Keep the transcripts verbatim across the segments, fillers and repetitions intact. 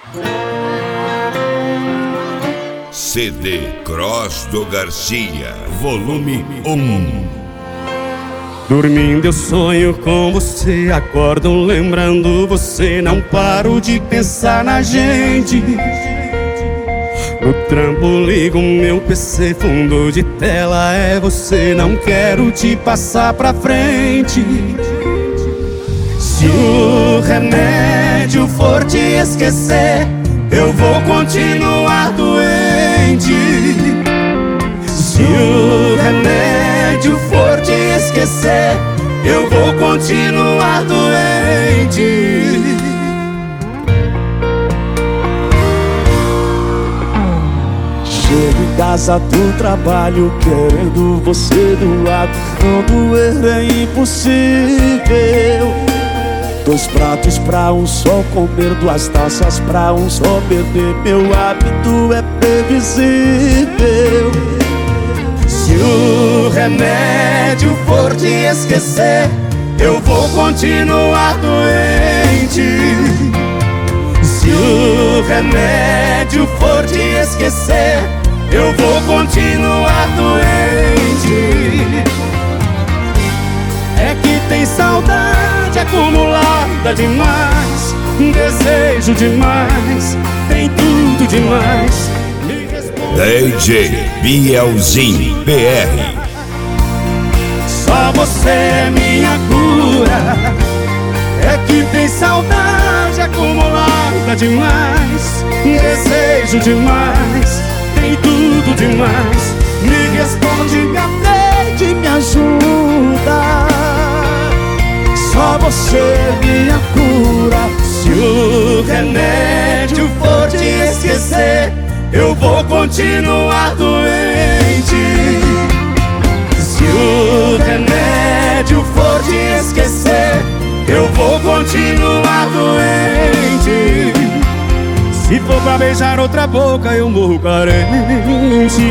C D Cross do Garcia, volume um. Dormindo eu sonho com você, acordo lembrando você, não paro de pensar na gente. No trampo ligo meu P C, fundo de tela é você, não quero te passar pra frente. Se o remédio for te esquecer, eu vou continuar doente. Se o remédio for te esquecer, eu vou continuar doente. Chego em casa do trabalho querendo você do lado, não doer é impossível. Dois pratos pra um só comer, duas taças pra um só beber, meu hábito é previsível. Se o remédio for te esquecer, eu vou continuar doente. Se o remédio for te esquecer, eu vou continuar doente. É que tem saudade acumulada demais, desejo demais, tem tudo demais. D J Bielzinho P R. Só você é minha cura. É que tem saudade acumulada demais, desejo demais, tem tudo demais. Me responde, me atende, me ajuda. Só você é minha cura. Se o remédio for te esquecer, eu vou continuar doente. Se o remédio for te esquecer, eu vou continuar doente. Se for pra beijar outra boca, eu morro carente.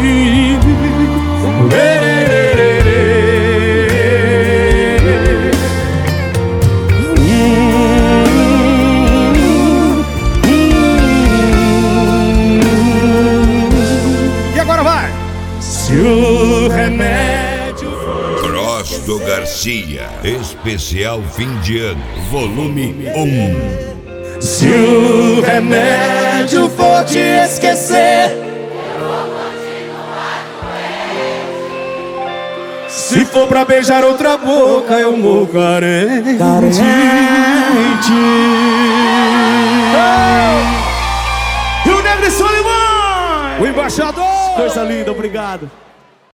E agora vai! Se o remédio Cross do Garcia, especial fim de ano, volume um. Se o remédio for te esquecer, eu vou continuar doente. Se for pra beijar outra boca, eu morro carente. Carente. Oh! E o Negro Solimões, o embaixador. Coisa linda, obrigado.